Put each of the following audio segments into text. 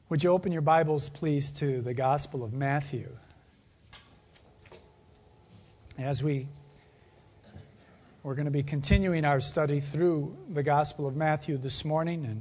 Would you open your Bibles, please, to the Gospel of Matthew? As we're going to be continuing our study through the Gospel of Matthew this morning, and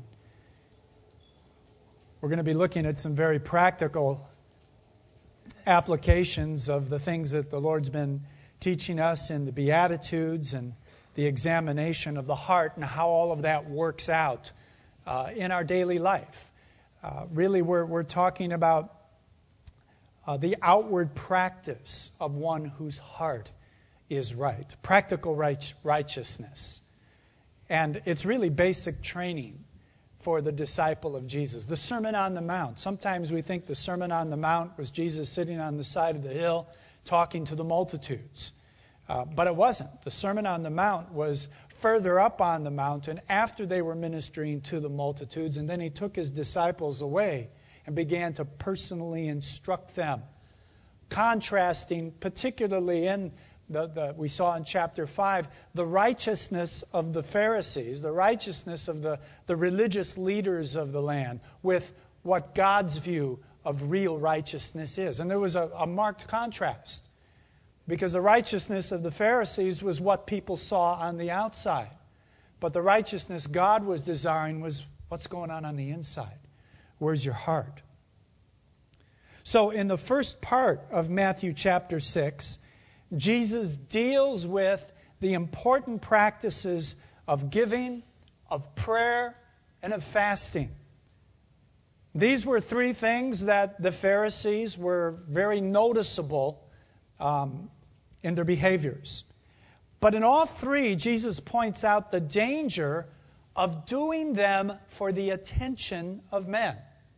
we're going to be looking at some very practical applications of the things that the Lord's been teaching us in the Beatitudes and the examination of the heart and how all of that works out in our daily life. Really, we're talking about the outward practice of one whose heart is right, practical righteousness. And it's really basic training for the disciple of Jesus. The Sermon on the Mount. Sometimes we think the Sermon on the Mount was Jesus sitting on the side of the hill talking to the multitudes. But it wasn't. The Sermon on the Mount was further up on the mountain after they were ministering to the multitudes, and then he took his disciples away and began to personally instruct them, contrasting particularly in we saw in chapter 5 the righteousness of the Pharisees, the righteousness of the religious leaders of the land with what God's view of real righteousness is. And there was a marked contrast, because the righteousness of the Pharisees was what people saw on the outside. But the righteousness God was desiring was what's going on the inside. Where's your heart? So in the first part of Matthew chapter 6, Jesus deals with the important practices of giving, of prayer, and of fasting. These were three things that the Pharisees were very noticeable in their behaviors. But in all three, Jesus points out the danger of doing them for the attention of men.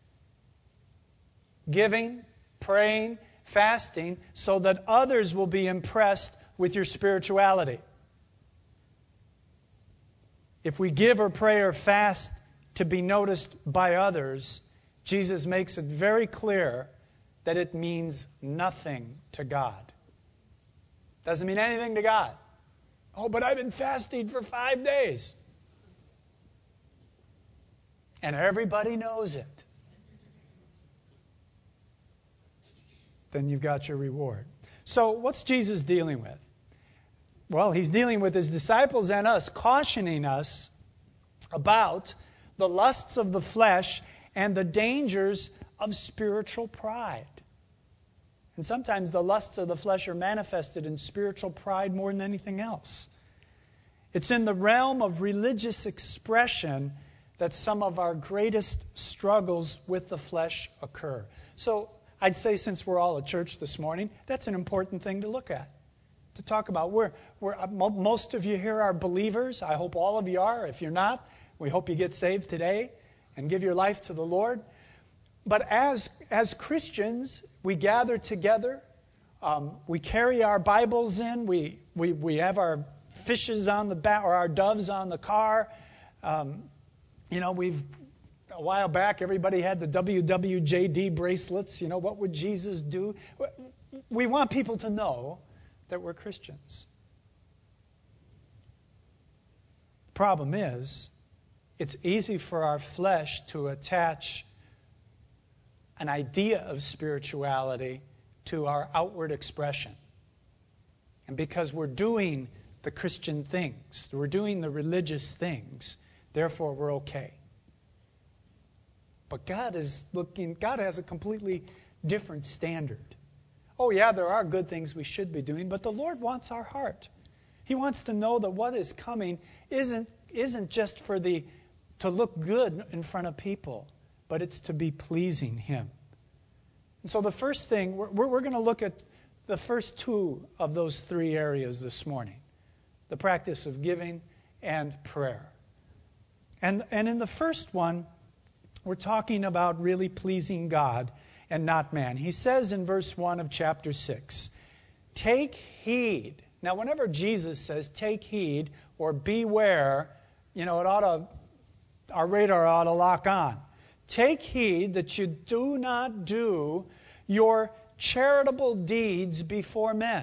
Giving, praying, fasting, so that others will be impressed with your spirituality. If we give or pray or fast to be noticed by others, Jesus makes it very clear that it means nothing to God. Doesn't mean anything to God. Oh, but I've been fasting for 5 days. And everybody knows it. Then you've got your reward. So what's Jesus dealing with? Well, he's dealing with his disciples and us, cautioning us about the lusts of the flesh and the dangers of spiritual pride. And sometimes the lusts of the flesh are manifested in spiritual pride more than anything else. It's in the realm of religious expression that some of our greatest struggles with the flesh occur. So I'd say, since we're all at church this morning, that's an important thing to look at, to talk about. Most of you here are believers. I hope all of you are. If you're not, we hope you get saved today and give your life to the Lord. But as Christians, we gather together. We carry our Bibles in. We have our fishes on the back, or our doves on the car. A while back, everybody had the WWJD bracelets. What would Jesus do? We want people to know that we're Christians. The problem is, it's easy for our flesh to attach an idea of spirituality to our outward expression. And because we're doing the Christian things, we're doing the religious things, therefore we're okay. But God has a completely different standard. Oh yeah, there are good things we should be doing, but the Lord wants our heart. He wants to know that what is coming isn't just to look good in front of people, but it's to be pleasing Him. And so the first thing, we're going to look at the first two of those three areas this morning. The practice of giving and prayer. And in the first one, we're talking about really pleasing God and not man. He says in verse 1 of chapter 6, take heed. Now, whenever Jesus says take heed or beware, our radar ought to lock on. Take heed that you do not do your charitable deeds before men.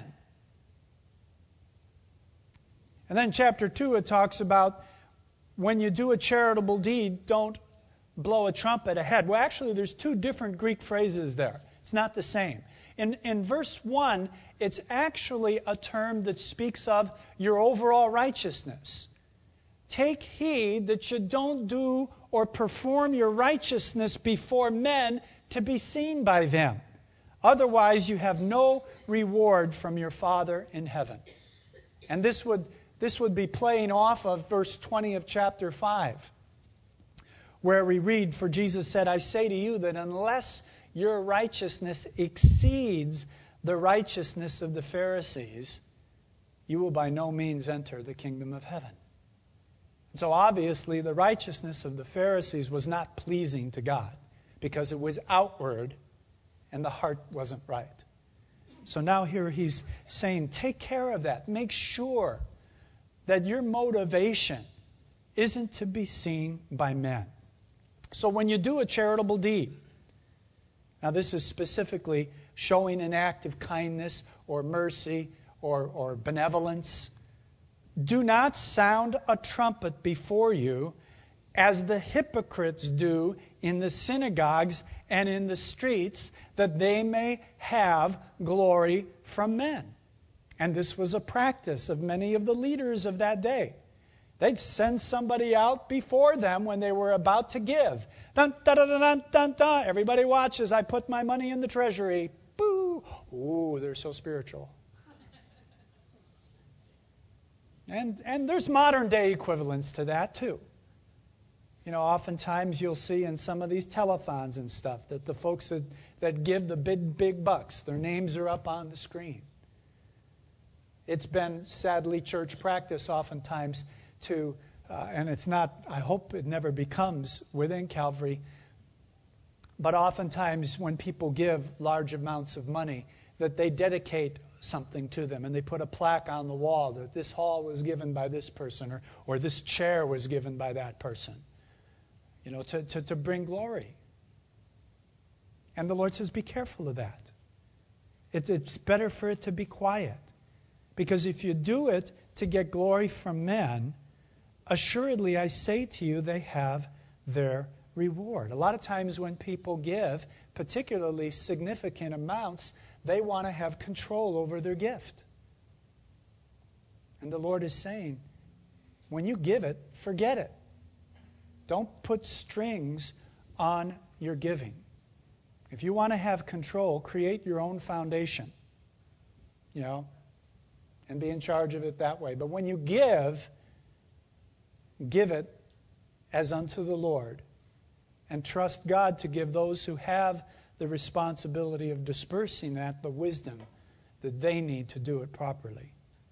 And then chapter 2, it talks about when you do a charitable deed, don't blow a trumpet ahead. Well, actually, there's two different Greek phrases there. It's not the same. In verse 1, it's actually a term that speaks of your overall righteousness. Take heed that you don't do or perform your righteousness before men to be seen by them. Otherwise, you have no reward from your Father in heaven. And this would be playing off of verse 20 of chapter 5, where we read, "For Jesus said, I say to you that unless your righteousness exceeds the righteousness of the Pharisees, you will by no means enter the kingdom of heaven." And so obviously the righteousness of the Pharisees was not pleasing to God because it was outward and the heart wasn't right. So now here he's saying, take care of that. Make sure that your motivation isn't to be seen by men. So when you do a charitable deed, now this is specifically showing an act of kindness or mercy or benevolence, do not sound a trumpet before you as the hypocrites do in the synagogues and in the streets, that they may have glory from men. And this was a practice of many of the leaders of that day. They'd send somebody out before them when they were about to give. Dun, dun, dun, dun, dun, dun. Everybody watches. I put my money in the treasury. Boo! Ooh, they're so spiritual. And there's modern day equivalents to that too. You know, oftentimes you'll see in some of these telethons and stuff that the folks that give the big bucks, their names are up on the screen. It's been sadly church practice oftentimes to, and it's not, I hope it never becomes within Calvary, but oftentimes when people give large amounts of money, that they dedicate something to them and they put a plaque on the wall that this hall was given by this person or this chair was given by that person, you know, to bring glory. And the Lord says, be careful of that. It's better for it to be quiet. Because if you do it to get glory from men, assuredly I say to you, they have their reward. A lot of times when people give, particularly significant amounts, they want to have control over their gift. And the Lord is saying, when you give it, forget it. Don't put strings on your giving. If you want to have control, create your own foundation, you know, and be in charge of it that way. But when you give it as unto the Lord, and trust God to give those who have the responsibility of dispersing that the wisdom that they need to do it properly.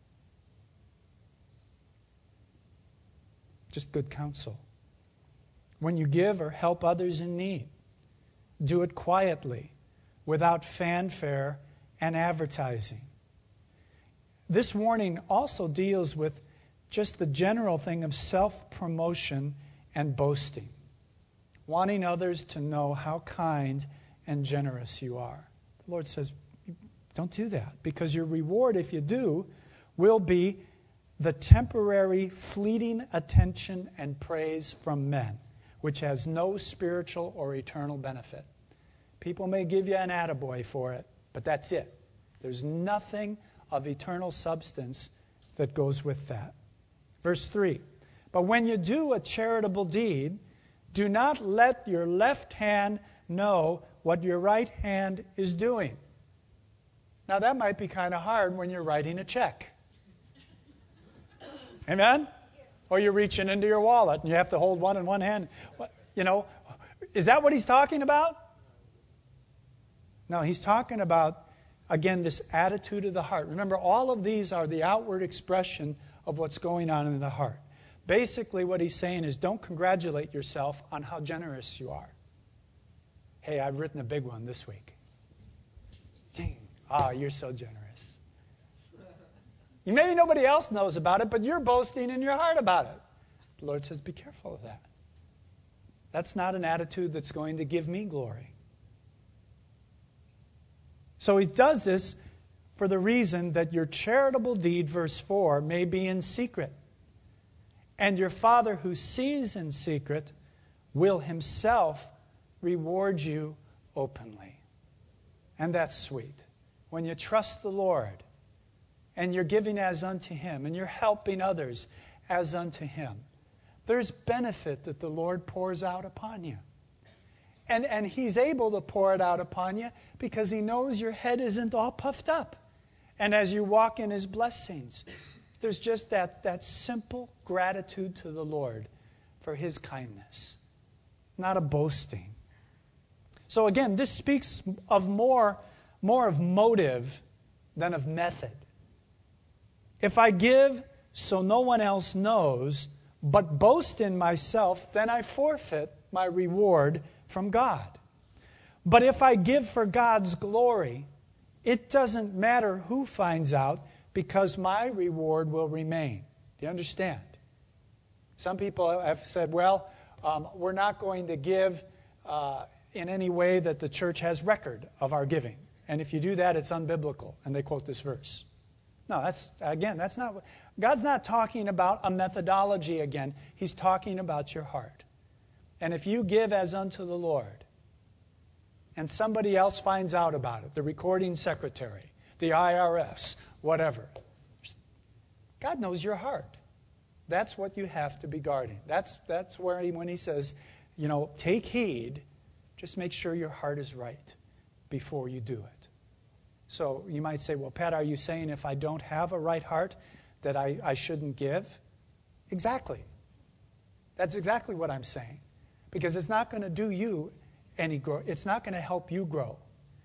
Just good counsel. When you give or help others in need, do it quietly, without fanfare and advertising. This warning also deals with just the general thing of self-promotion and boasting, wanting others to know how kind and generous you are. The Lord says, don't do that, because your reward, if you do, will be the temporary, fleeting attention and praise from men, which has no spiritual or eternal benefit. People may give you an attaboy for it, but that's it. There's nothing of eternal substance that goes with that. Verse 3, but when you do a charitable deed, do not let your left hand know what your right hand is doing. Now that might be kind of hard when you're writing a check. Amen? Or you're reaching into your wallet and you have to hold one in one hand. You know, is that what he's talking about? No, he's talking about, again, this attitude of the heart. Remember, all of these are the outward expression of what's going on in the heart. Basically, what he's saying is don't congratulate yourself on how generous you are. Hey, I've written a big one this week. Ah, you're so generous. Maybe nobody else knows about it, but you're boasting in your heart about it. The Lord says, be careful of that. That's not an attitude that's going to give me glory. So he does this for the reason that your charitable deed, verse 4, may be in secret. And your Father who sees in secret will himself reward you openly. And that's sweet. When you trust the Lord and you're giving as unto him and you're helping others as unto him, there's benefit that the Lord pours out upon you. And he's able to pour it out upon you because he knows your head isn't all puffed up. And as you walk in his blessings, there's just that simple gratitude to the Lord for his kindness, not a boasting. So again, this speaks of more of motive than of method. If I give so no one else knows, but boast in myself, then I forfeit my reward from God. But if I give for God's glory, it doesn't matter who finds out, because my reward will remain. Do you understand? Some people have said, well, we're not going to give in any way that the church has record of our giving. And if you do that, it's unbiblical. And they quote this verse. No, that's not. God's not talking about a methodology again. He's talking about your heart. And if you give as unto the Lord, and somebody else finds out about it, the recording secretary, the IRS, whatever, God knows your heart. That's what you have to be guarding. That's where when he says, take heed, just make sure your heart is right before you do it. So you might say, well, Pat, are you saying if I don't have a right heart that I shouldn't give? Exactly. That's exactly what I'm saying. Because it's not going to do you any growth. It's not going to help you grow.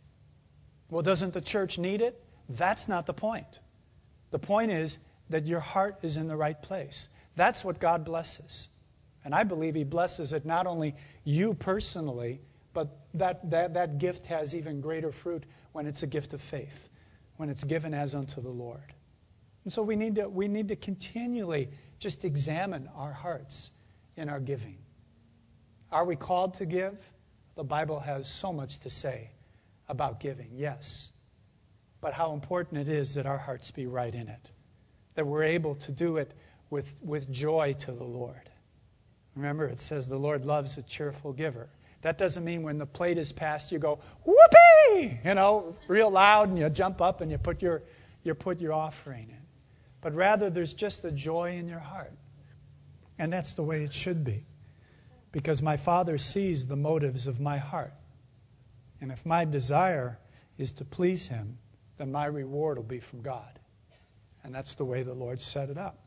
Well, doesn't the church need it? That's not the point. The point is that your heart is in the right place. That's what God blesses. And I believe he blesses it not only you personally, but that gift has even greater fruit when it's a gift of faith, when it's given as unto the Lord. And so we need to continually just examine our hearts in our giving. Are we called to give? The Bible has so much to say about giving, yes. But how important it is that our hearts be right in it, that we're able to do it with joy to the Lord. Remember, it says the Lord loves a cheerful giver. That doesn't mean when the plate is passed you go, whoopee, real loud, and you jump up and you put your offering in. But rather there's just a joy in your heart. And that's the way it should be. Because my Father sees the motives of my heart. And if my desire is to please him, then my reward will be from God. And that's the way the Lord set it up.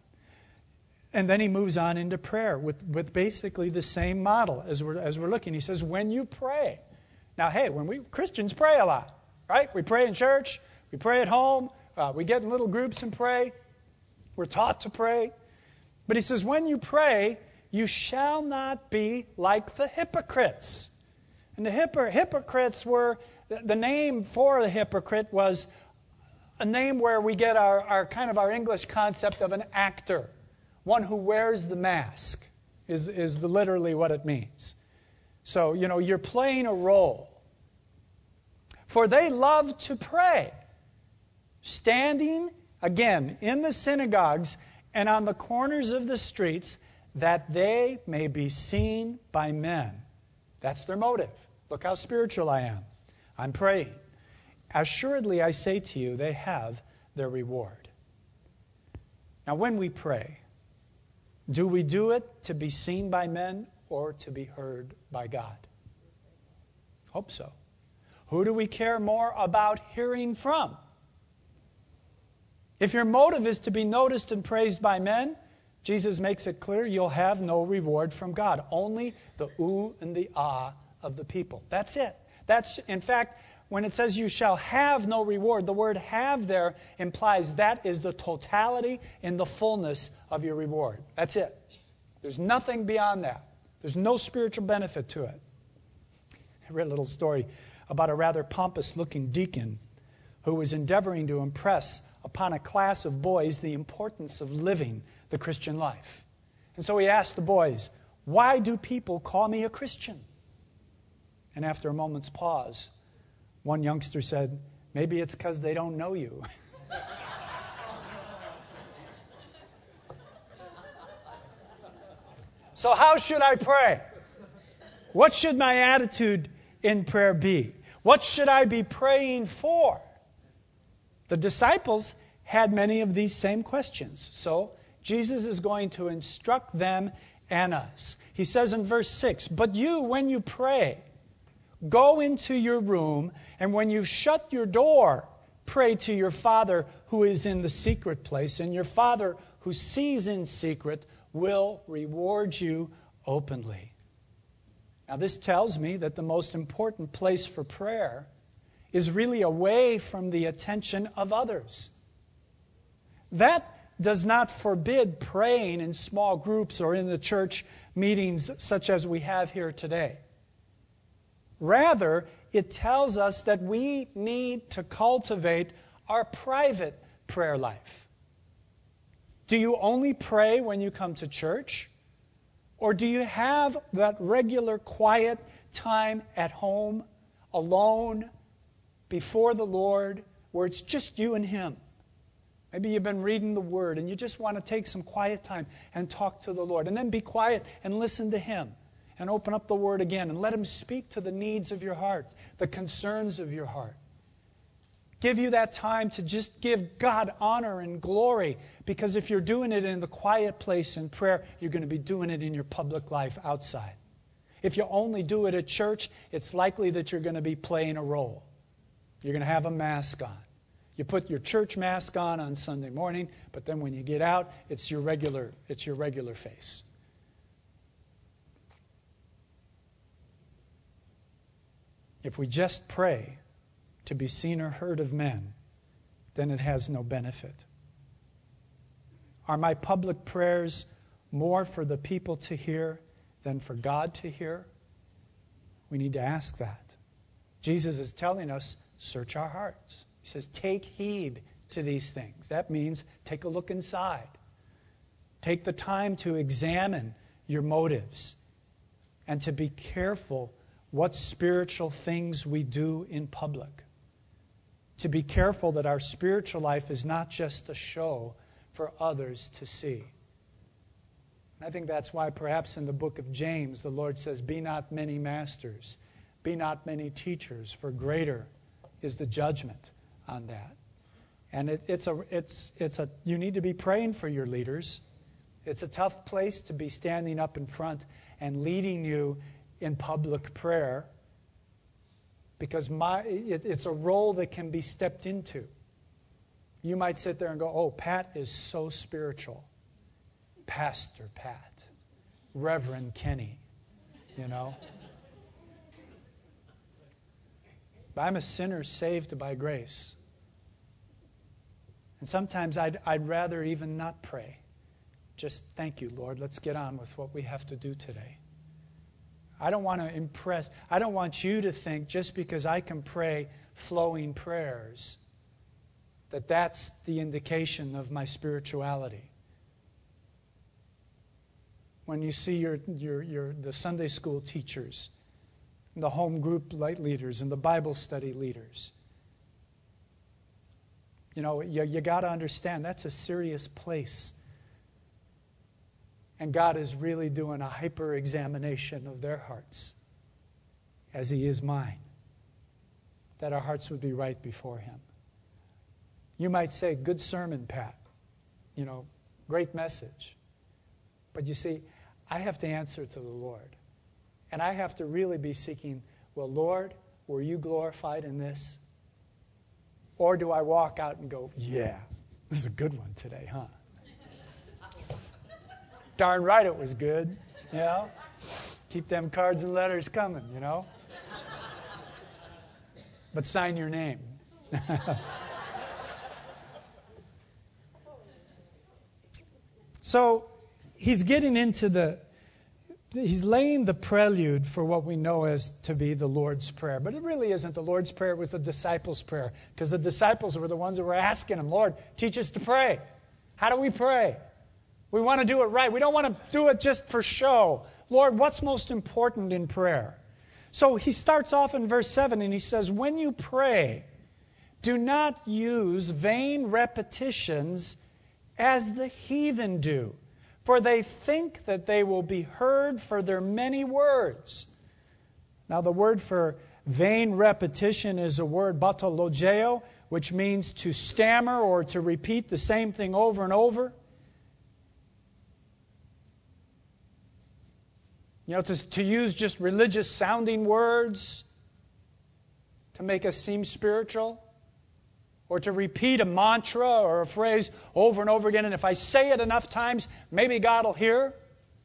And then he moves on into prayer with basically the same model as we're looking. He says, when you pray. Now, hey, we Christians pray a lot, right? We pray in church. We pray at home. We get in little groups and pray. We're taught to pray. But he says, when you pray, you shall not be like the hypocrites. And the hypocrites were, the name for the hypocrite was a name where we get our kind of our English concept of an actor. One who wears the mask is literally what it means. So, you're playing a role. For they love to pray, standing, again, in the synagogues and on the corners of the streets, that they may be seen by men. That's their motive. Look how spiritual I am. I'm praying. Assuredly, I say to you, they have their reward. Now, when we pray, do we do it to be seen by men or to be heard by God? Hope so. Who do we care more about hearing from? If your motive is to be noticed and praised by men, Jesus makes it clear you'll have no reward from God. Only the ooh and the ah of the people. That's it. That's, in fact, when it says you shall have no reward, the word have there implies that is the totality and the fullness of your reward. That's it. There's nothing beyond that. There's no spiritual benefit to it. I read a little story about a rather pompous-looking deacon who was endeavoring to impress upon a class of boys the importance of living the Christian life. And so he asked the boys, why do people call me a Christian? And after a moment's pause, one youngster said, maybe it's because they don't know you. So how should I pray? What should my attitude in prayer be? What should I be praying for? The disciples had many of these same questions. So Jesus is going to instruct them and us. He says in verse 6, "But you, when you pray, go into your room, and when you've shut your door, pray to your Father who is in the secret place, and your Father who sees in secret will reward you openly." Now this tells me that the most important place for prayer is really away from the attention of others. That does not forbid praying in small groups or in the church meetings such as we have here today. Rather, it tells us that we need to cultivate our private prayer life. Do you only pray when you come to church? Or do you have that regular quiet time at home, alone, before the Lord, where it's just you and Him? Maybe you've been reading the Word and you just want to take some quiet time and talk to the Lord. And then be quiet and listen to Him. And open up the Word again and let Him speak to the needs of your heart, the concerns of your heart. Give you that time to just give God honor and glory. Because if you're doing it in the quiet place in prayer, you're going to be doing it in your public life outside. If you only do it at church, it's likely that you're going to be playing a role. You're going to have a mask on. You put your church mask on Sunday morning, but then when you get out, it's your regular face. If we just pray to be seen or heard of men, then it has no benefit. Are my public prayers more for the people to hear than for God to hear? We need to ask that. Jesus is telling us, search our hearts. He says, take heed to these things. That means take a look inside. Take the time to examine your motives and to be careful what spiritual things we do in public. To be careful that our spiritual life is not just a show for others to see. And I think that's why perhaps in the book of James the Lord says, be not many masters, be not many teachers, for greater is the judgment on that. And you need to be praying for your leaders. It's a tough place to be standing up in front and leading you in public prayer, because it's a role that can be stepped into. You might sit there and go, oh, Pat is so spiritual. Pastor Pat. Reverend Kenny. You know. But I'm a sinner saved by grace. And sometimes I'd rather even not pray. Just thank you, Lord. Let's get on with what we have to do today. I don't want to impress. I don't want you to think just because I can pray flowing prayers that that's the indication of my spirituality. When you see the Sunday school teachers, the home group light leaders, and the Bible study leaders, you got to understand that's a serious place. And God is really doing a hyper-examination of their hearts, as He is mine, that our hearts would be right before Him. You might say, good sermon, Pat. Great message. But you see, I have to answer to the Lord. And I have to really be seeking, well, Lord, were you glorified in this? Or do I walk out and go, yeah, this is a good one today, huh? Darn right it was good, Keep them cards and letters coming, But sign your name. So he's getting into he's laying the prelude for what we know as to be the Lord's Prayer. But it really isn't the Lord's Prayer, it was the disciples' prayer. Because the disciples were the ones that were asking Him, Lord, teach us to pray. How do we pray? We want to do it right. We don't want to do it just for show. Lord, what's most important in prayer? So he starts off in verse 7 and he says, when you pray, do not use vain repetitions as the heathen do, for they think that they will be heard for their many words. Now, the word for vain repetition is a word batologeo, which means to stammer or to repeat the same thing over and over. You know, to use just religious sounding words to make us seem spiritual, or to repeat a mantra or a phrase over and over again, and if I say it enough times, maybe God will hear.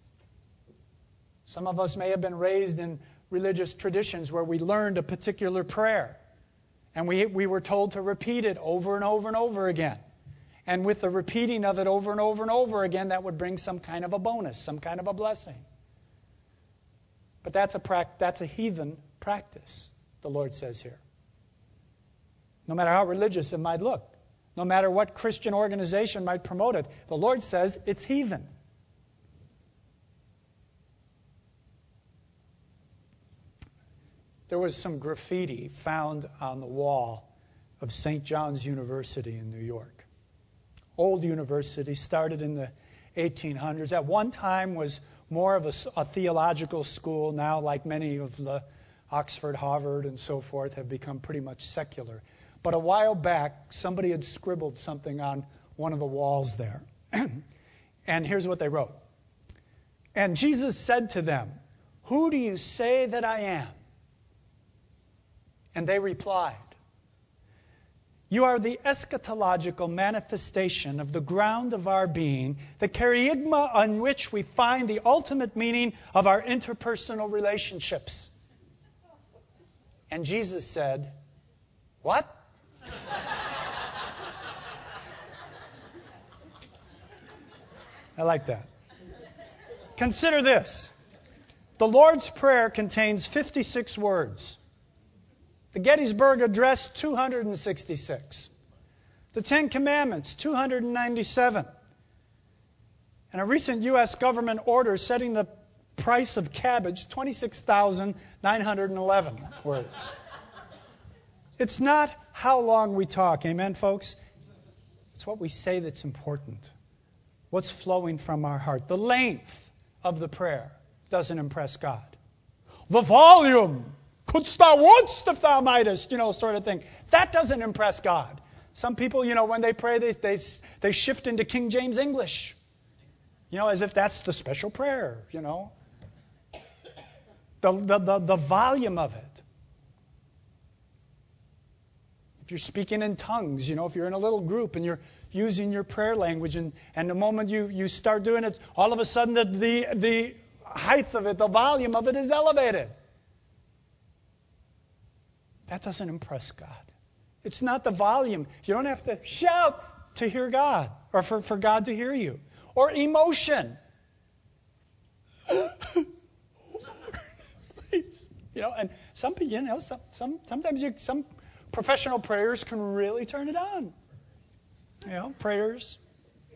Some of us may have been raised in religious traditions where we learned a particular prayer, and we were told to repeat it over and over and over again. And with the repeating of it over and over and over again, that would bring some kind of a bonus, some kind of a blessing. But that's a heathen practice, the Lord says here. No matter how religious it might look, no matter what Christian organization might promote it, the Lord says it's heathen. There was some graffiti found on the wall of St. John's University in New York. Old university, started in the 1800s. At one time was more of a theological school. Now, like many of the Oxford, Harvard, and so forth, have become pretty much secular. But a while back, somebody had scribbled something on one of the walls there. And here's what they wrote. And Jesus said to them, "Who do you say that I am?" And they replied, "You are the eschatological manifestation of the ground of our being, the kerygma on which we find the ultimate meaning of our interpersonal relationships." And Jesus said, "What?" I like that. Consider this. The Lord's Prayer contains 56 words. The Gettysburg Address, 266. The Ten Commandments, 297. And a recent U.S. government order setting the price of cabbage, 26,911 words. It's not how long we talk, amen, folks? It's what we say that's important. What's flowing from our heart. The length of the prayer doesn't impress God. The volume, couldst thou wouldst if thou mightest, sort of thing. That doesn't impress God. Some people, when they pray, they shift into King James English. As if that's the special prayer, The volume of it. If you're speaking in tongues, if you're in a little group and you're using your prayer language, and the moment you start doing it, all of a sudden the height of it, the volume of it is elevated. That doesn't impress God. It's not the volume. You don't have to shout to hear God or for God to hear you. Or emotion. And sometimes some professional prayers can really turn it on. Prayers.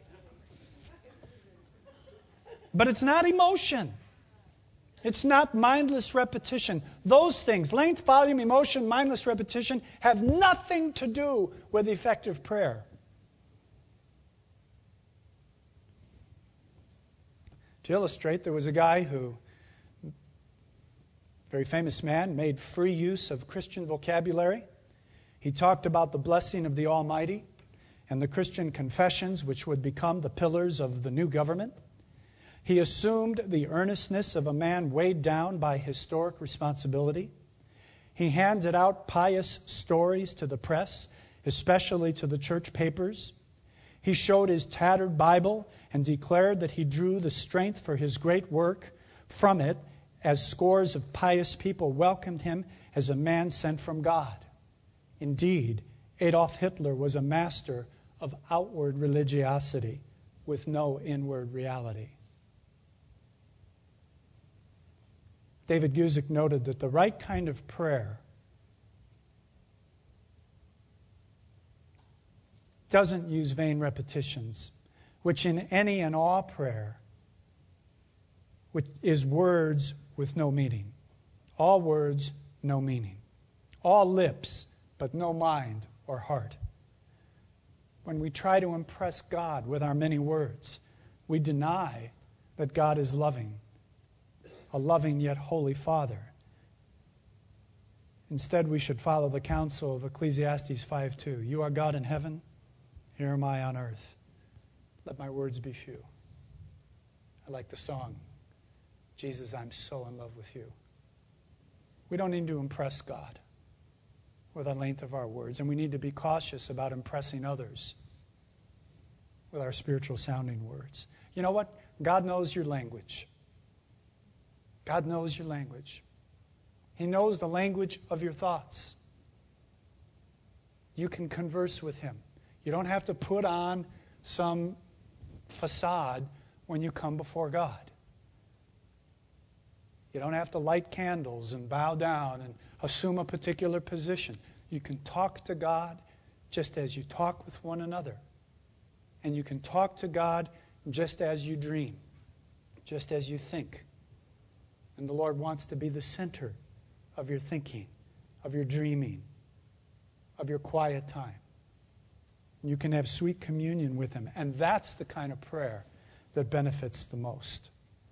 But it's not emotion. It's not mindless repetition. Those things, length, volume, emotion, mindless repetition, have nothing to do with effective prayer. To illustrate, there was a guy who, very famous man, made free use of Christian vocabulary. He talked about the blessing of the Almighty and the Christian confessions, which would become the pillars of the new government. He assumed the earnestness of a man weighed down by historic responsibility. He handed out pious stories to the press, especially to the church papers. He showed his tattered Bible and declared that he drew the strength for his great work from it, as scores of pious people welcomed him as a man sent from God. Indeed, Adolf Hitler was a master of outward religiosity with no inward reality. David Guzik noted that the right kind of prayer doesn't use vain repetitions, which in any and all prayer which is words with no meaning. All words, no meaning. All lips, but no mind or heart. When we try to impress God with our many words, we deny that God is loving, a loving yet holy Father, Instead, we should follow the counsel of Ecclesiastes 5:2. You are God in heaven, here am I on earth. Let my words be few. I like the song, Jesus, I'm so in love with you. We don't need to impress God with the length of our words, and we need to be cautious about impressing others with our spiritual sounding words. You know what? God knows your language. God knows your language. He knows the language of your thoughts. You can converse with Him. You don't have to put on some facade when you come before God. You don't have to light candles and bow down and assume a particular position. You can talk to God just as you talk with one another. And you can talk to God just as you dream, just as you think. And the Lord wants to be the center of your thinking, of your dreaming, of your quiet time. You can have sweet communion with Him. And that's the kind of prayer that benefits the most.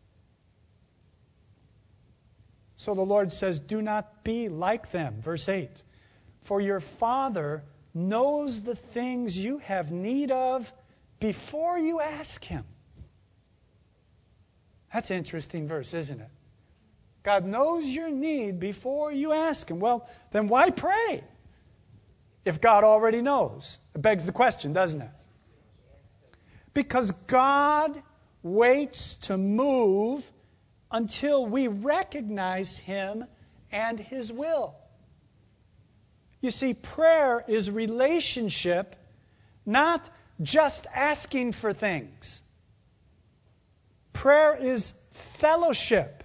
So the Lord says, do not be like them. Verse 8. For your Father knows the things you have need of before you ask Him. That's an interesting verse, isn't it? God knows your need before you ask Him. Well, then why pray if God already knows? It begs the question, doesn't it? Because God waits to move until we recognize Him and His will. You see, prayer is relationship, not just asking for things. Prayer is fellowship,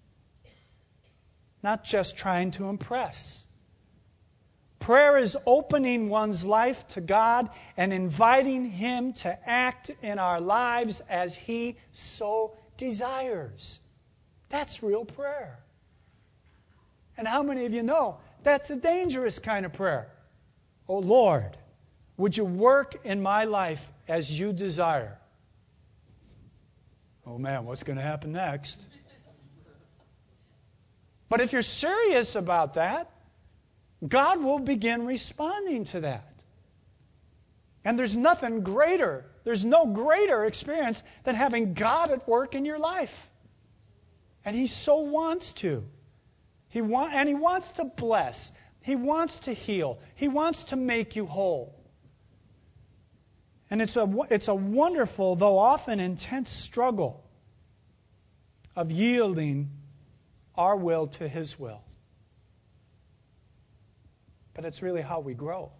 not just trying to impress. Prayer is opening one's life to God and inviting Him to act in our lives as He so desires. That's real prayer. And how many of you know that's a dangerous kind of prayer? Oh Lord, would you work in my life as you desire? Oh man, what's going to happen next? But if you're serious about that, God will begin responding to that. And there's no greater experience than having God at work in your life. And He so wants to. He wants to bless. He wants to heal. He wants to make you whole. And it's a wonderful, though often intense struggle of yielding our will to His will. But it's really how we grow.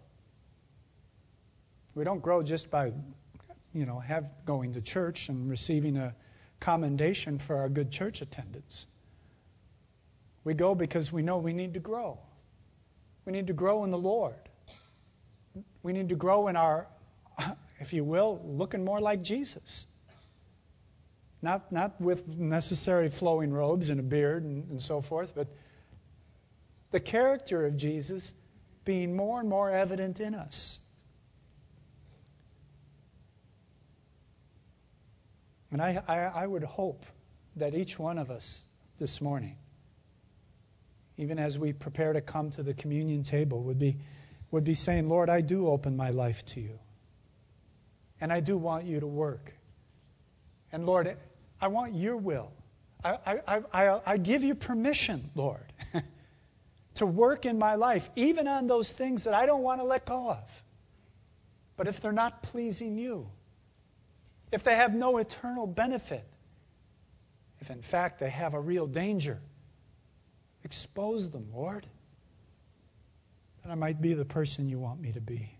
We don't grow just by, going to church and receiving a commendation for our good church attendance. We go because we know we need to grow. We need to grow in the Lord. We need to grow in our, if you will, looking more like Jesus. Not with necessary flowing robes and a beard and so forth, but the character of Jesus being more and more evident in us. And I would hope that each one of us this morning, even as we prepare to come to the communion table, would be saying, Lord, I do open my life to you. And I do want you to work. And Lord, I want your will. I give you permission, Lord, to work in my life, even on those things that I don't want to let go of. But if they're not pleasing you, if they have no eternal benefit, if in fact they have a real danger, expose them, Lord, that I might be the person you want me to be.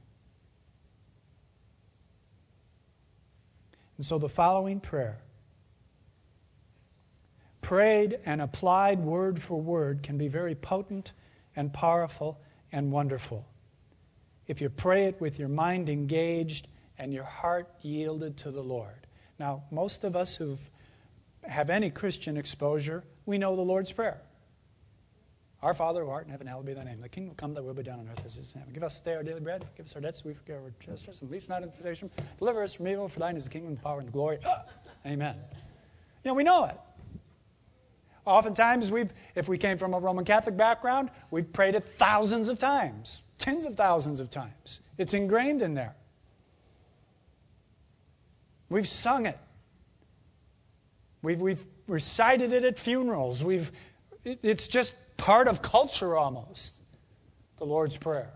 And so the following prayer, prayed and applied word for word, can be very potent and powerful and wonderful if you pray it with your mind engaged and your heart yielded to the Lord. Now, most of us who have any Christian exposure, we know the Lord's Prayer. Our Father who art in heaven, hallowed be thy name. Thy kingdom come, thy will be done on earth as it is in heaven. Give us today our daily bread. Give us our debts, we forgive our trespasses, and lead us not into temptation. Deliver us from evil, for thine is the kingdom, the power, and the glory. Amen. We know it. Oftentimes, if we came from a Roman Catholic background, we've prayed it thousands of times, tens of thousands of times. It's ingrained in there. We've sung it. We've recited it at funerals. It's just part of culture almost, the Lord's Prayer.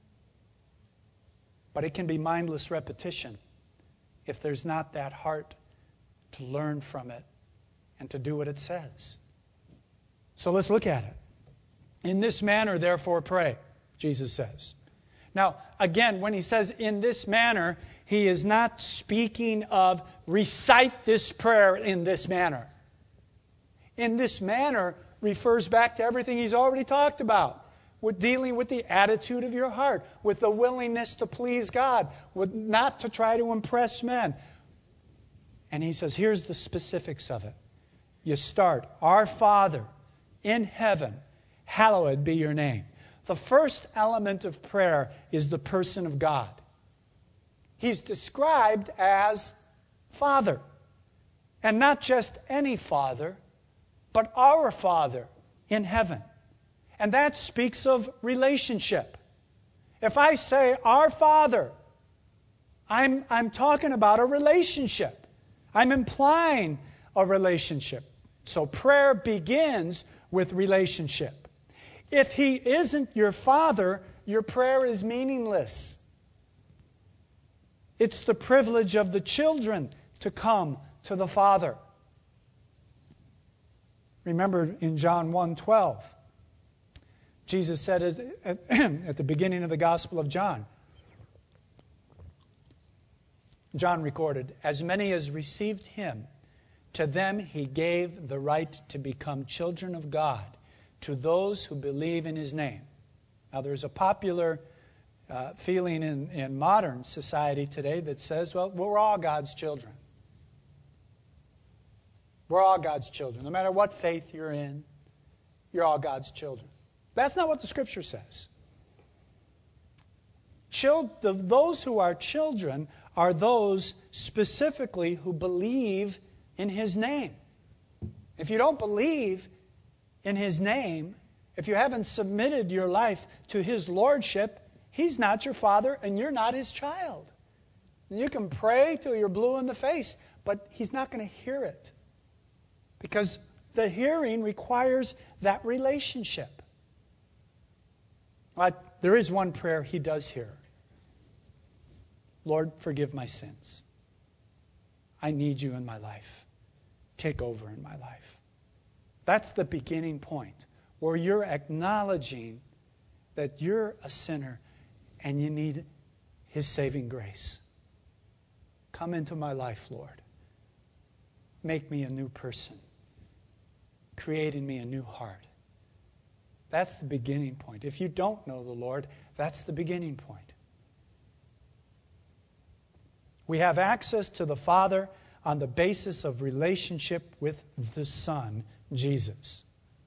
But it can be mindless repetition if there's not that heart to learn from it and to do what it says. So let's look at it. In this manner, therefore, pray, Jesus says. Now, again, when he says in this manner, he is not speaking of recite this prayer in this manner. In this manner refers back to everything he's already talked about, with dealing with the attitude of your heart, with the willingness to please God, with not to try to impress men. And he says, here's the specifics of it. You start, Our Father in heaven, hallowed be your name. The first element of prayer is the person of God. He's described as Father. And not just any Father, but our Father in heaven. And that speaks of relationship. If I say our Father, I'm talking about a relationship. I'm implying a relationship. So prayer begins with relationship. If He isn't your Father, your prayer is meaningless. It's the privilege of the children to come to the Father. Remember in John 1:12, Jesus said at the beginning of the Gospel of John, John recorded, as many as received Him, to them He gave the right to become children of God, to those who believe in His name. Now there's a popular feeling in modern society today that says, well, we're all God's children. We're all God's children. No matter what faith you're in, you're all God's children. That's not what the Scripture says. Those who are children are those specifically who believe in His name. If you don't believe in His name, if you haven't submitted your life to His lordship, He's not your Father and you're not His child. You can pray till you're blue in the face, but He's not going to hear it. Because the hearing requires that relationship. But there is one prayer He does hear. Lord, forgive my sins. I need You in my life. Take over in my life. That's the beginning point, where you're acknowledging that you're a sinner and you need His saving grace. Come into my life, Lord. Make me a new person. Create in me a new heart. That's the beginning point. If you don't know the Lord, that's the beginning point. We have access to the Father on the basis of relationship with the Son, Jesus.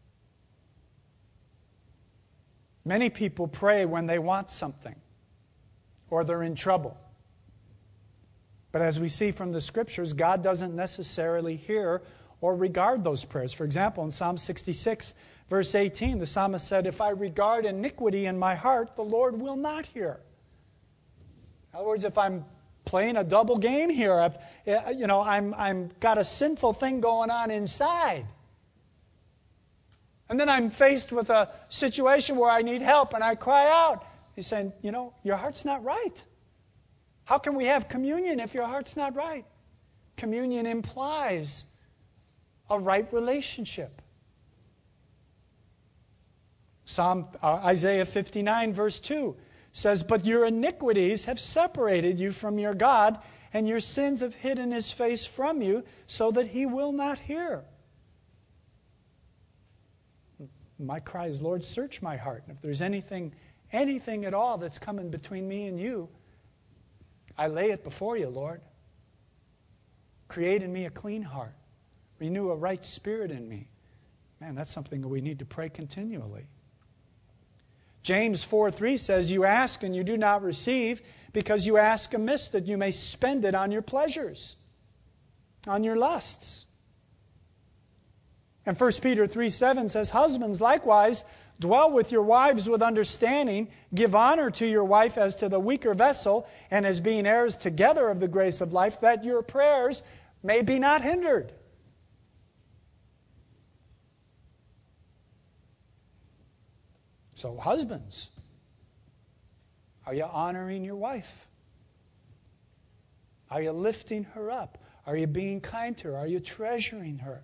Many people pray when they want something or they're in trouble. But as we see from the Scriptures, God doesn't necessarily hear or regard those prayers. For example, in Psalm 66, verse 18, the psalmist said, if I regard iniquity in my heart, the Lord will not hear. In other words, if I'm playing a double game here, I'm got a sinful thing going on inside. And then I'm faced with a situation where I need help and I cry out. He's saying, your heart's not right. How can we have communion if your heart's not right? Communion implies a right relationship. Isaiah 59, verse 2 says, but your iniquities have separated you from your God, and your sins have hidden His face from you, so that He will not hear. My cry is, Lord, search my heart. And if there's anything at all that's coming between me and You, I lay it before You, Lord. Create in me a clean heart. Renew a right spirit in me. Man, that's something that we need to pray continually. James 4:3 says, you ask and you do not receive, because you ask amiss, that you may spend it on your pleasures, on your lusts. And 1 Peter 3:7 says, husbands, likewise, dwell with your wives with understanding, give honor to your wife as to the weaker vessel, and as being heirs together of the grace of life, that your prayers may be not hindered. So, husbands, are you honoring your wife? Are you lifting her up? Are you being kind to her? Are you treasuring her?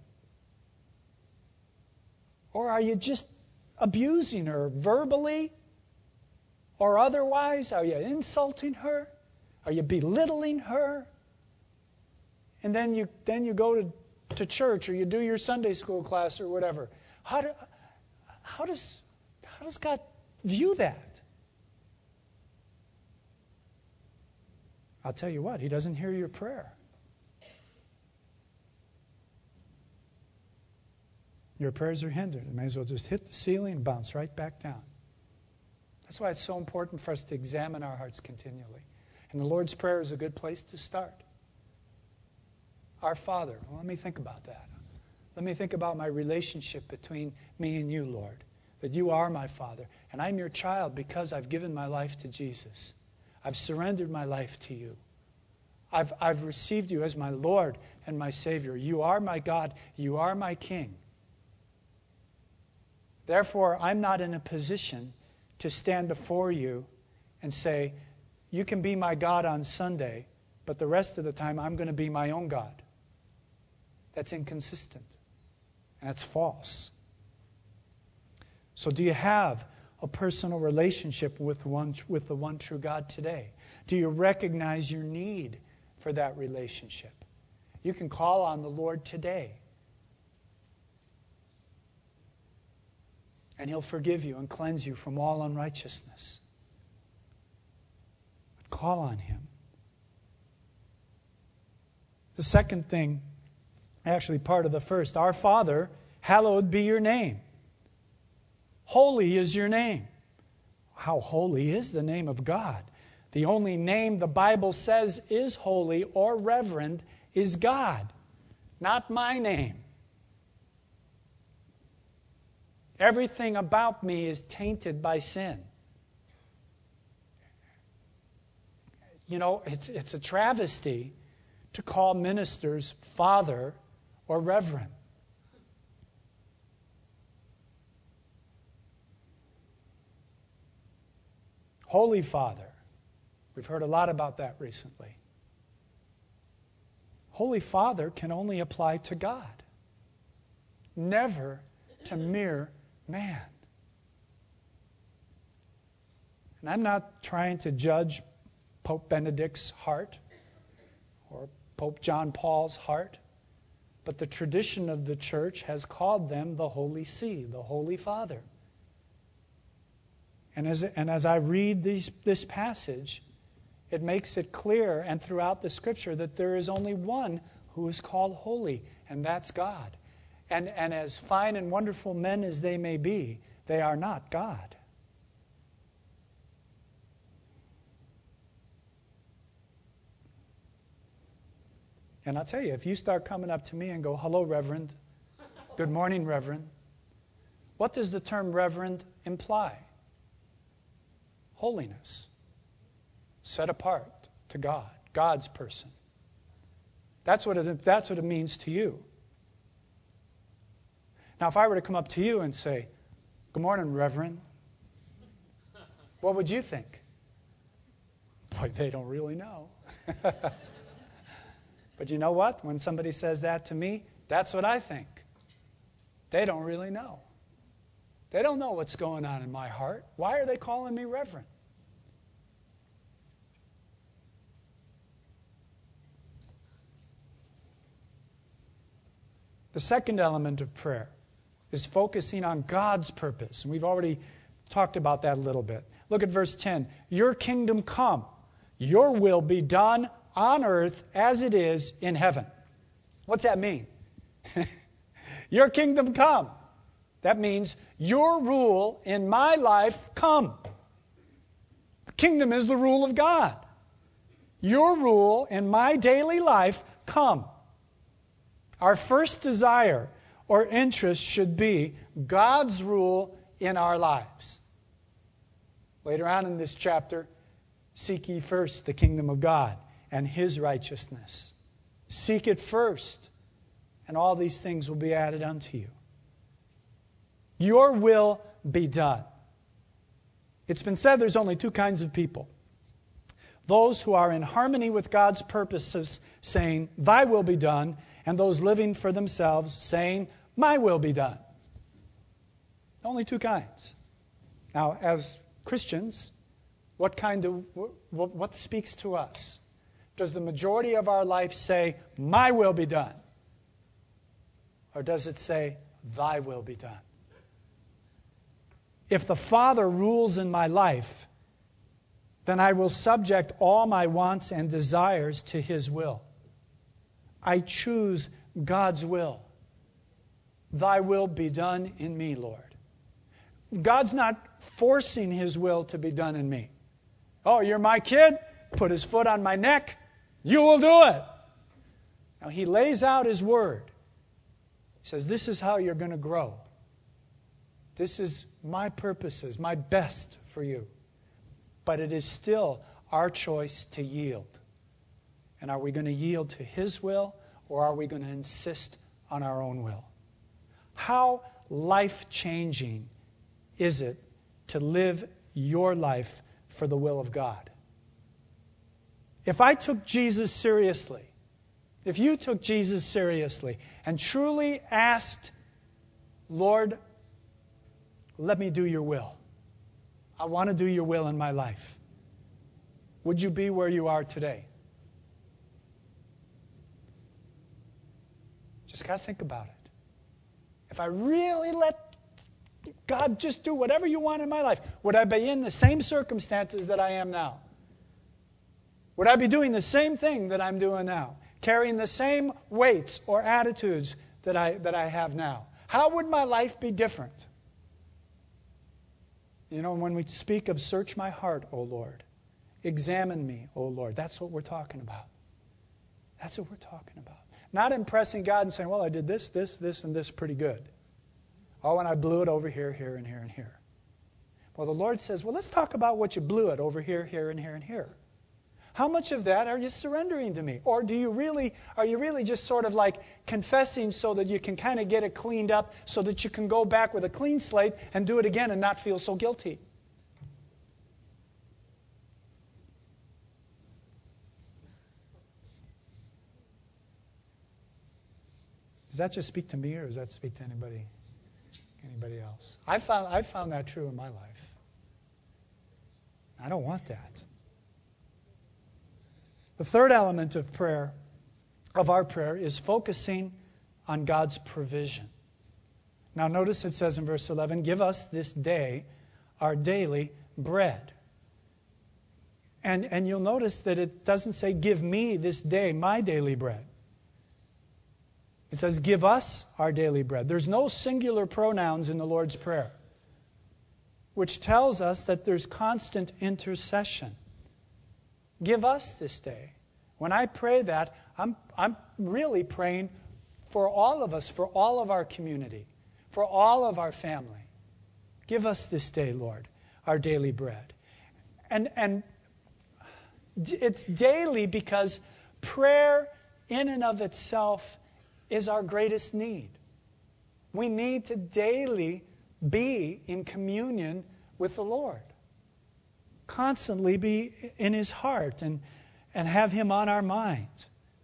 Or are you just abusing her verbally or otherwise? Are you insulting her? Are you belittling her? And then you go to church, or you do your Sunday school class or whatever. How does God view that? I'll tell you what, He doesn't hear your prayer. Your prayers are hindered. You may as well just hit the ceiling and bounce right back down. That's why it's so important for us to examine our hearts continually. And the Lord's Prayer is a good place to start. Our Father. Well, let me think about that. Let me think about my relationship between me and you, Lord. That you are my Father. And I'm your child because I've given my life to Jesus. I've surrendered my life to you. I've received you as my Lord and my Savior. You are my God. You are my King. Therefore, I'm not in a position to stand before you and say, you can be my God on Sunday, but the rest of the time I'm going to be my own God. That's inconsistent. And that's false. So do you have a personal relationship with the one true God today? Do you recognize your need for that relationship? You can call on the Lord today. And He'll forgive you and cleanse you from all unrighteousness. But call on Him. The second thing, actually part of the first, our Father, hallowed be your name. Holy is your name. How holy is the name of God? The only name the Bible says is holy or reverend is God, not my name. Everything about me is tainted by sin. You know, it's a travesty to call ministers Father or Reverend. Holy Father. We've heard a lot about that recently. Holy Father can only apply to God, never to mere man. And I'm not trying to judge Pope Benedict's heart or Pope John Paul's heart, but the tradition of the church has called them the Holy See, the Holy Father. And as I read this passage, it makes it clear and throughout the Scripture that there is only one who is called holy, and that's God. And as fine and wonderful men as they may be, they are not God. And I'll tell you, if you start coming up to me and go, hello, Reverend, good morning, Reverend, what does the term Reverend imply? Holiness. Set apart to God, God's person. That's what it means to you. Now, if I were to come up to you and say, good morning, Reverend, what would you think? Boy, they don't really know. But you know what? When somebody says that to me, that's what I think. They don't really know. They don't know what's going on in my heart. Why are they calling me Reverend? The second element of prayer is focusing on God's purpose. And we've already talked about that a little bit. Look at verse 10. Your kingdom come. Your will be done on earth as it is in heaven. What's that mean? Your kingdom come. That means your rule in my life come. The kingdom is the rule of God. Your rule in my daily life come. Our first desire or interest should be God's rule in our lives. Later on in this chapter, seek ye first the kingdom of God and His righteousness. Seek it first, and all these things will be added unto you. Your will be done. It's been said there's only two kinds of people. Those who are in harmony with God's purposes, saying, Thy will be done, and those living for themselves, saying, My will be done. Only two kinds. Now, as Christians, what speaks to us? Does the majority of our life say, My will be done? Or does it say, Thy will be done? If the Father rules in my life, then I will subject all my wants and desires to His will. I choose God's will. Thy will be done in me, Lord. God's not forcing His will to be done in me. Oh, you're my kid? Put His foot on my neck. You will do it. Now, He lays out His word. He says, this is how you're going to grow. This is my purposes, my best for you. But it is still our choice to yield. And are we going to yield to His will, or are we going to insist on our own will? How life-changing is it to live your life for the will of God? If I took Jesus seriously, if you took Jesus seriously and truly asked, Lord, let me do your will. I want to do your will in my life. Would you be where you are today? Just got to think about it. If I really let God just do whatever you want in my life, would I be in the same circumstances that I am now? Would I be doing the same thing that I'm doing now? Carrying the same weights or attitudes that I have now? How would my life be different? You know, when we speak of search my heart, O Lord, examine me, O Lord, that's what we're talking about. That's what we're talking about. Not impressing God and saying, well, I did this, and this pretty good. Oh, and I blew it over here, here, and here, and here. Well, the Lord says, well, let's talk about what you blew it over here, here, and here, and here. How much of that are you surrendering to me? Or are you really just sort of like confessing so that you can kind of get it cleaned up so that you can go back with a clean slate and do it again and not feel so guilty? Does that just speak to me, or does that speak to anybody else? I found that true in my life. I don't want that. The third element of prayer, of our prayer, is focusing on God's provision. Now notice it says in verse 11, give us this day our daily bread. And you'll notice that it doesn't say give me this day my daily bread. It says give us our daily bread. There's no singular pronouns in the Lord's Prayer, which tells us that there's constant intercession. Give us this day. When I pray that, I'm really praying for all of us, for all of our community, for all of our family. Give us this day, Lord, our daily bread. And it's daily because prayer in and of itself is our greatest need. We need to daily be in communion with the Lord. Constantly be in His heart and have Him on our minds.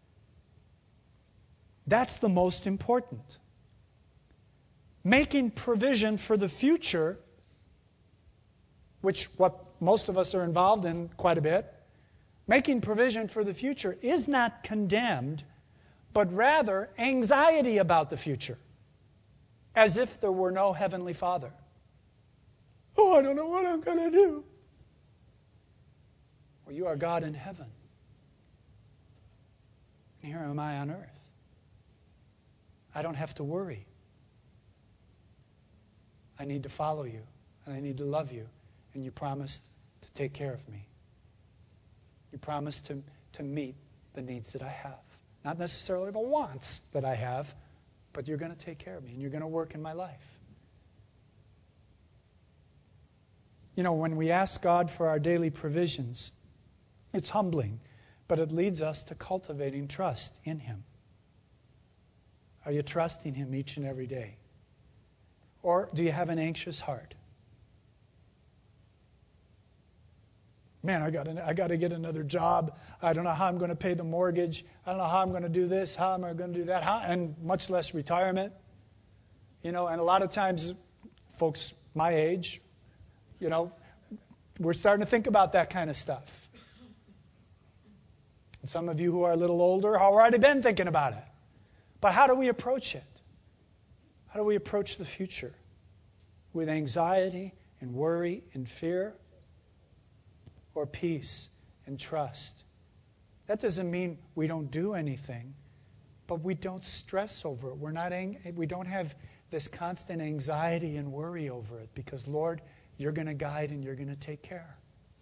That's the most important. Making provision for the future, which what most of us are involved in quite a bit, making provision for the future is not condemned, but rather anxiety about the future, as if there were no Heavenly Father. Oh, I don't know what I'm going to do. Well, you are God in heaven. And here am I on earth. I don't have to worry. I need to follow you, and I need to love you, and you promised to take care of me. You promised to meet the needs that I have. Not necessarily the wants that I have, but you're going to take care of me and you're going to work in my life. You know, when we ask God for our daily provisions, it's humbling, but it leads us to cultivating trust in Him. Are you trusting Him each and every day? Or do you have an anxious heart? Man, I got to get another job. I don't know how I'm going to pay the mortgage. I don't know how I'm going to do this. How am I going to do that? And much less retirement. You know, and a lot of times, folks my age, you know, we're starting to think about that kind of stuff. And some of you who are a little older have already been thinking about it. But how do we approach it? How do we approach the future? With anxiety and worry and fear? Or peace and trust? That doesn't mean we don't do anything, but we don't stress over it. We don't have this constant anxiety and worry over it because, Lord, you're going to guide and you're going to take care.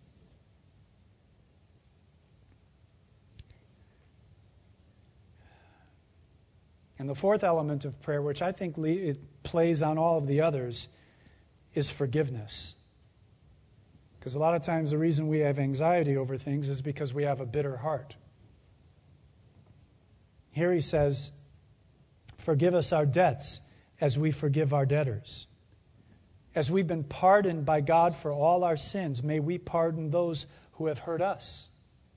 And the fourth element of prayer, which I think it plays on all of the others, is forgiveness. Because a lot of times the reason we have anxiety over things is because we have a bitter heart. Here he says, forgive us our debts as we forgive our debtors. As we've been pardoned by God for all our sins, may we pardon those who have hurt us.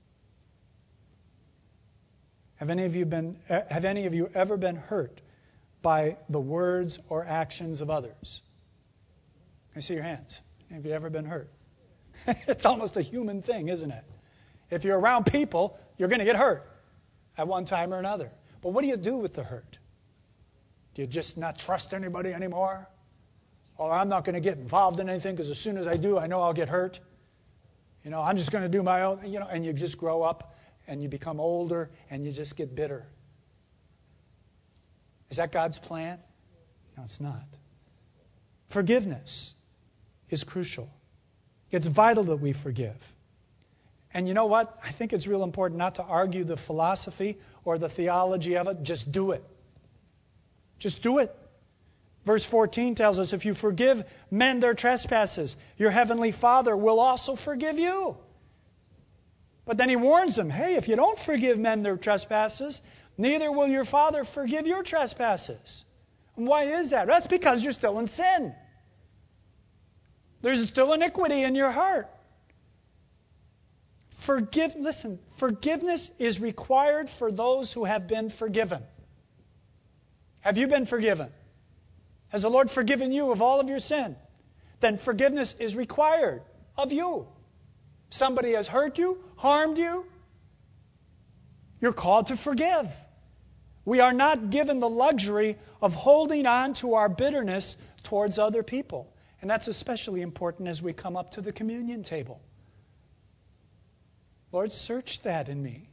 Have any of you ever been hurt by the words or actions of others? Can I see your hands? Have you ever been hurt? It's almost a human thing, isn't it? If you're around people, you're going to get hurt at one time or another. But what do you do with the hurt? Do you just not trust anybody anymore? Or I'm not going to get involved in anything because as soon as I do, I know I'll get hurt. You know, I'm just going to do my own, and you just grow up and you become older and you just get bitter. Is that God's plan? No, it's not. Forgiveness is crucial. It's vital that we forgive. And you know what? I think it's real important not to argue the philosophy or the theology of it. Just do it. Just do it. Verse 14 tells us, if you forgive men their trespasses, your heavenly Father will also forgive you. But then he warns them, hey, if you don't forgive men their trespasses, neither will your Father forgive your trespasses. And why is that? That's because you're still in sin. There's still iniquity in your heart. Forgiveness is required for those who have been forgiven. Have you been forgiven? Has the Lord forgiven you of all of your sin? Then forgiveness is required of you. Somebody has hurt you, harmed you. You're called to forgive. We are not given the luxury of holding on to our bitterness towards other people. And that's especially important as we come up to the communion table. Lord, search that in me.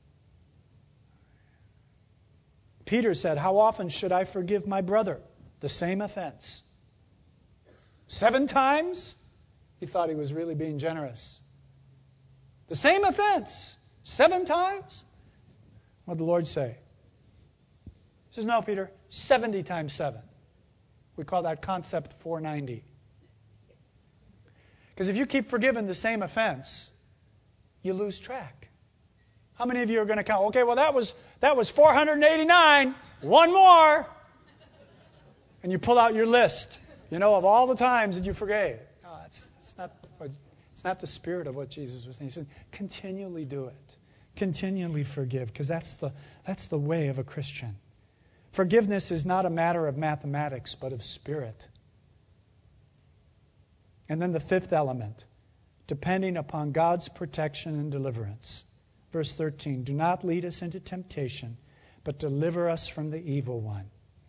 Peter said, how often should I forgive my brother the same offense? 7 times? He thought he was really being generous. The same offense, 7 times? What did the Lord say? He says, no, Peter, 70 times 7. We call that concept 490. Because if you keep forgiving the same offense, you lose track. How many of you are going to count? Okay, well, that was 489. One more. And you pull out your list, of all the times that you forgave. No, it's not the spirit of what Jesus was saying. He said, continually do it. Continually forgive, because that's the way of a Christian. Forgiveness is not a matter of mathematics, but of spirit. And then the 5th element, depending upon God's protection and deliverance. Verse 13, do not lead us into temptation, but deliver us from the evil one.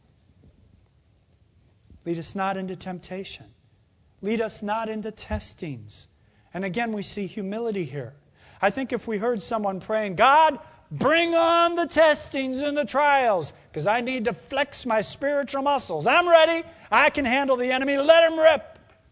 Lead us not into temptation. Lead us not into testings. And again, we see humility here. I think if we heard someone praying, God, bring on the testings and the trials, because I need to flex my spiritual muscles. I'm ready. I can handle the enemy. Let him rip.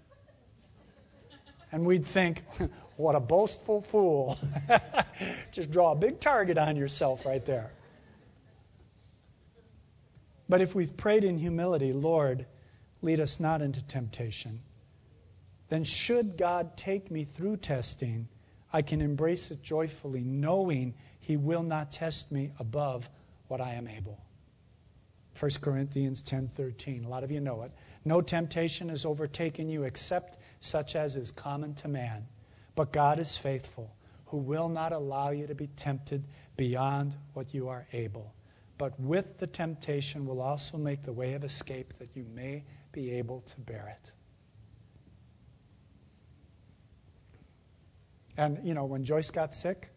And we'd think, what a boastful fool. Just draw a big target on yourself right there. But if we've prayed in humility, Lord, lead us not into temptation, then should God take me through testing, I can embrace it joyfully, knowing He will not test me above what I am able. 1 Corinthians 10:13. A lot of you know it. No temptation has overtaken you except such as is common to man. But God is faithful, who will not allow you to be tempted beyond what you are able. But with the temptation will also make the way of escape that you may be able to bear it. And, when Joyce got sick,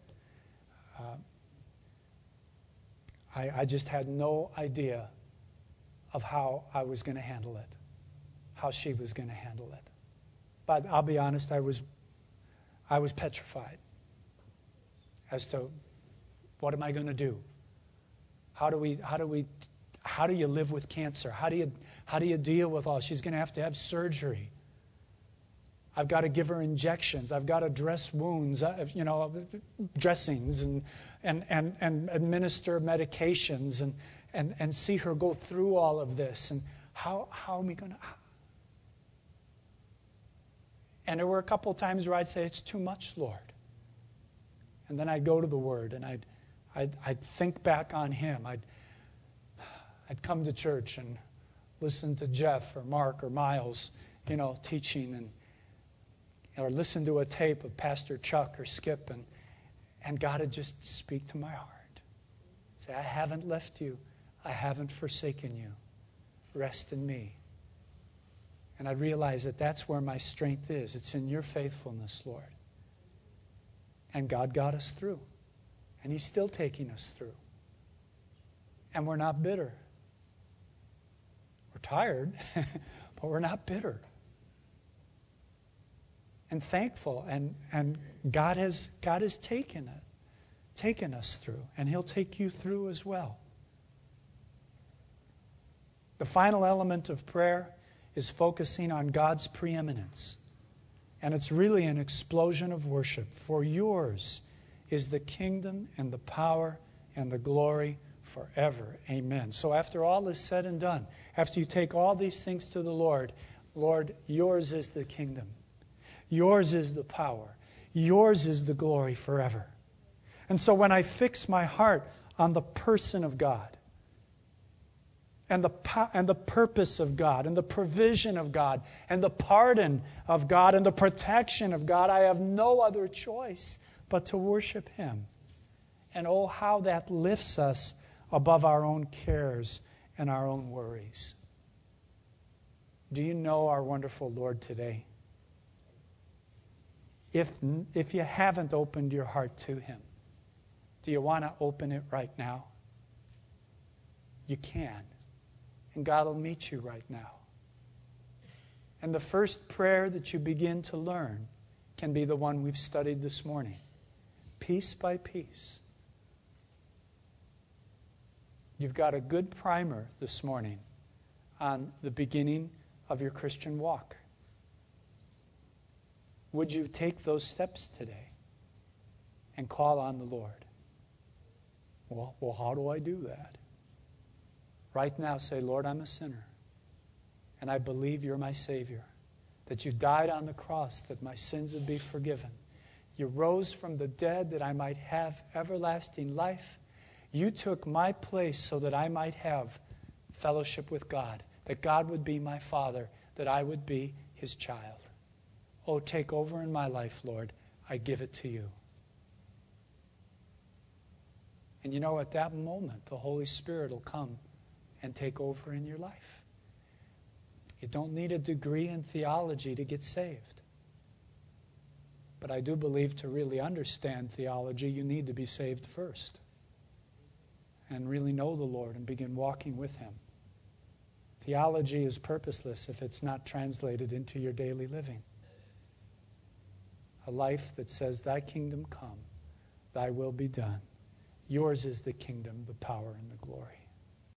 I just had no idea of how I was going to handle it, how she was going to handle it. But I'll be honest, I was petrified as to what am I going to do? How do you live with cancer? How do you deal with all? She's going to have surgery. I've got to give her injections. I've got to dress wounds, dressings and administer medications and see her go through all of this. And how am I going to? And there were a couple of times where I'd say, it's too much, Lord. And then I'd go to the Word and I'd think back on Him. I'd come to church and listen to Jeff or Mark or Miles, teaching, or listen to a tape of Pastor Chuck or Skip, and God would just speak to my heart. Say, I haven't left you. I haven't forsaken you. Rest in me. And I realize that that's where my strength is. It's in your faithfulness, Lord. And God got us through. And He's still taking us through. And we're not bitter. We're tired, but we're not bitter. And thankful. And God has taken us through. And He'll take you through as well. The final element of prayer is focusing on God's preeminence. And it's really an explosion of worship. For yours is the kingdom and the power and the glory forever. Amen. So after all is said and done, after you take all these things to the Lord, Lord, yours is the kingdom. Yours is the power. Yours is the glory forever. And so when I fix my heart on the person of God, and the purpose of God, and the provision of God, and the pardon of God, and the protection of God, I have no other choice but to worship Him. And oh, how that lifts us above our own cares and our own worries. Do you know our wonderful Lord today? If you haven't opened your heart to Him, do you want to open it right now? You can. And God will meet you right now. And the first prayer that you begin to learn can be the one we've studied this morning. Piece by piece. You've got a good primer this morning on the beginning of your Christian walk. Would you take those steps today and call on the Lord? Well, how do I do that? Right now, say, Lord, I'm a sinner, and I believe you're my Savior, that you died on the cross that my sins would be forgiven. You rose from the dead that I might have everlasting life. You took my place so that I might have fellowship with God, that God would be my Father, that I would be His child. Oh, take over in my life, Lord. I give it to you. And at that moment, the Holy Spirit will come and take over in your life. You don't need a degree in theology to get saved. But I do believe to really understand theology, you need to be saved first. And really know the Lord and begin walking with Him. Theology is purposeless if it's not translated into your daily living. A life that says, Thy kingdom come, Thy will be done. Yours is the kingdom, the power, and the glory.